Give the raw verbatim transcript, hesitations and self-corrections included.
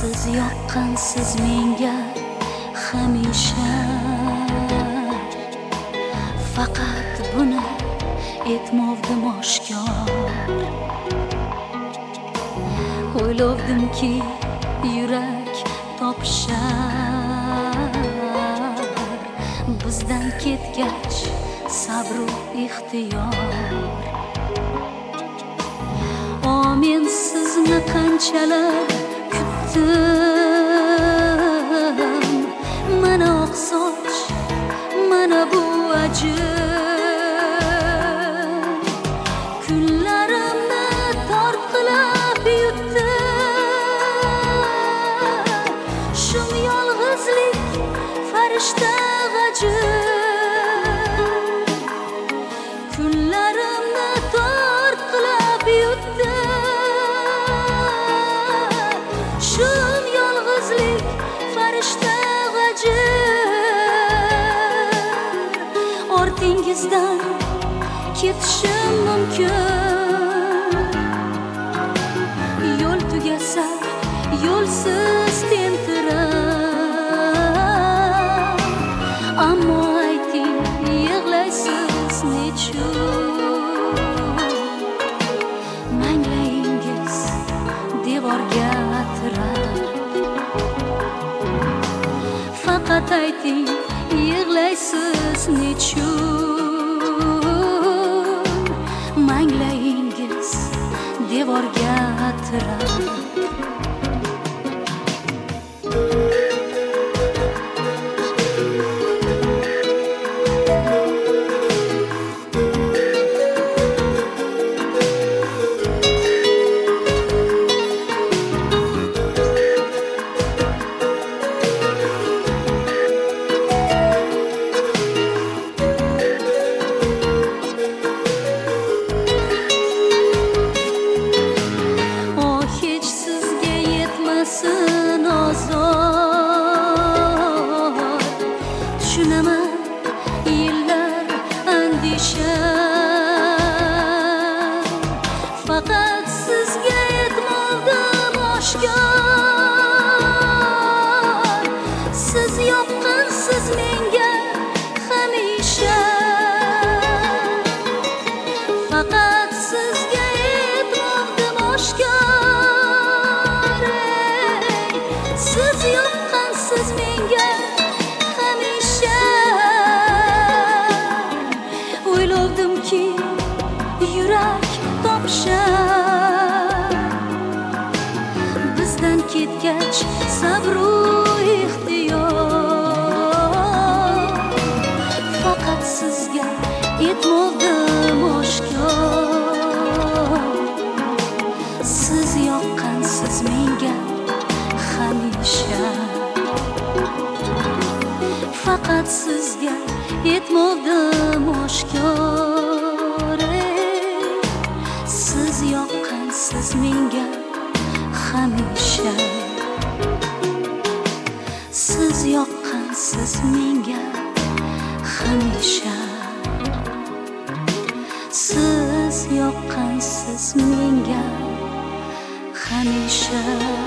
siz yoqqansiz menga hamisha. Faqat buni etmovdim oshkor. O'ylovdimki yurak topishar, bizdan ketgach sabru ixtiyor. O men sizni qanchalar kutdim, mana oqsoch, mana bu ajr. Kunlarimni tortqilab yutdim, shum yolg'izlik farishta g'ajir. Kunlarimni tortqilab yutdim, shum yolg'izlik farishta g'ajir. Ortingizdan ketishim mumkin, yo'l tugasa yo'lsiz tentirab. Ammo ayting, yig'laysiz nechun? Manglayingiz devorga tirab. Faqat ayting, yig'laysiz nechun? Manglayingiz devorga tirab. Tushunaman yillar andisha, faqat sizga yetmovdim oshkor. Siz yoqqansiz menga hamisha, faqat sizga yetmovdim oshkor. Siz yoqqansiz menga hamisha. O'ylovdimki yurak topishar, bizdan ketgach sabru ixtiyor. Faqat sizga yetmovdim oshkor. Siz yoqqansiz menga hamisha, faqat sizga yetmovdim oshkor. Siz yoqqansiz menga hamisha, siz yoqqansiz menga hamisha, siz yoqqansiz menga hamisha.